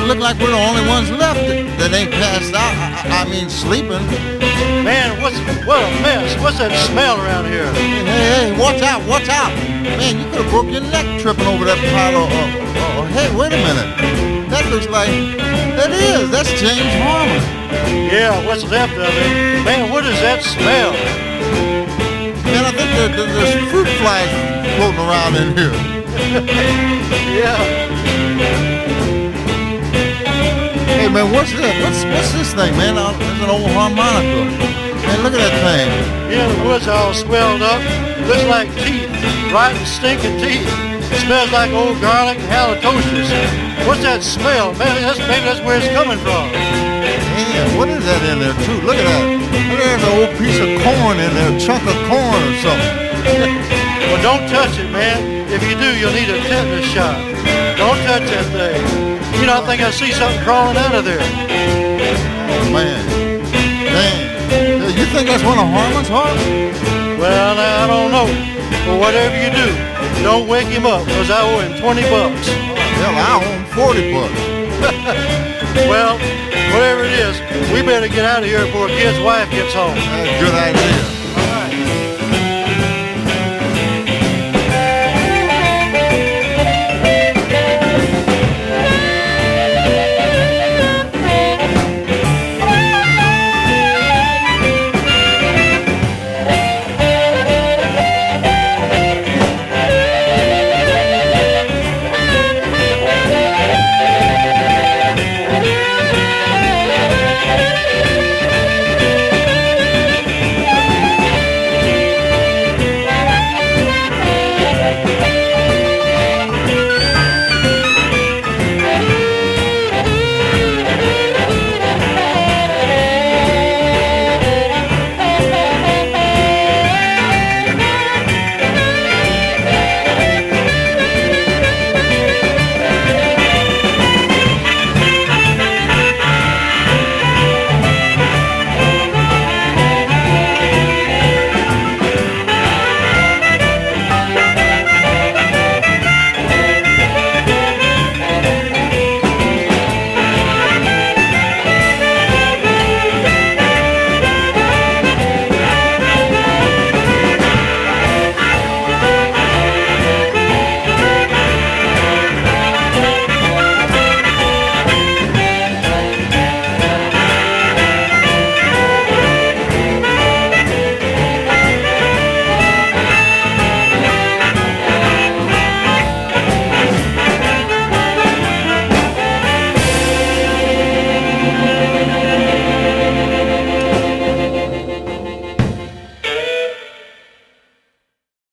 look like we're the only ones left that ain't passed out. I mean, sleeping. Man, what a mess. What's that smell around here? Hey, watch out, watch out. Man, you could have broke your neck tripping over that pile of, hey, wait a minute. That looks like, that's James Harmon. Yeah, what's left of it. Man, what is that smell? Man, I think there's fruit flies floating around in here. Yeah. Hey, man, what's this? What's this thing, man? There's an old harmonica. Man, look at that thing. Yeah, the woods all swelled up. Looks like teeth, rotten, stinking teeth. Smells like old garlic and halitosis. What's that smell? Man, maybe that's where it's coming from. Man, what is that in there, too? Look at that. There's an old piece of corn in there, a chunk of corn or something. Well, don't touch it, man. If you do, you'll need a tetanus shot. Don't touch that thing. You know, I think I see something crawling out of there. Oh, man. Dang. You think that's one of Harmon's hearts? Well, now, I don't know. But whatever you do, don't wake him up, because I owe him $20. Hell, I owe him $40. Well, whatever it is, we better get out of here before kid's wife gets home. That's a good idea.